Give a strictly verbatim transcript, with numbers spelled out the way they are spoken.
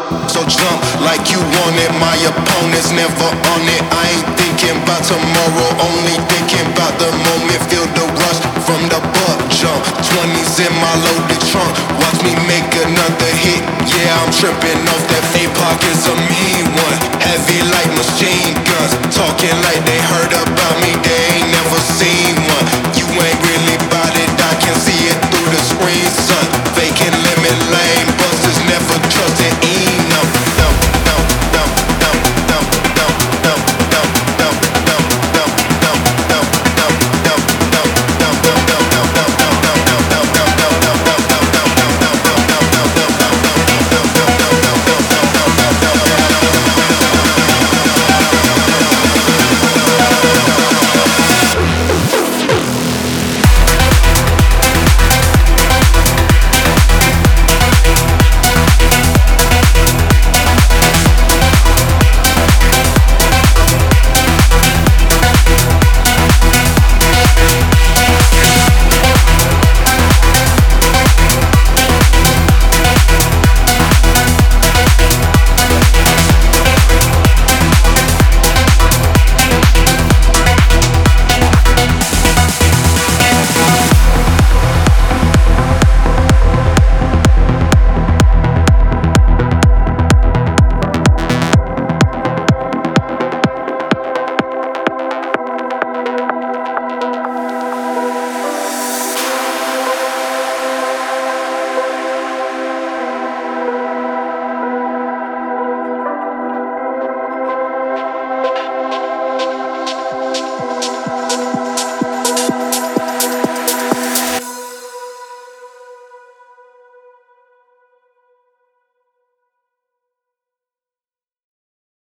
So jump like you want it. My opponent's never on it. I ain't thinking about tomorrow, only thinking about the moment. Feel the rush from the butt jump. Twenties in my loaded trunk. Watch me make another hit. Yeah, I'm tripping off that fake pockets, a mean one. Heavy like machine guns, talking like they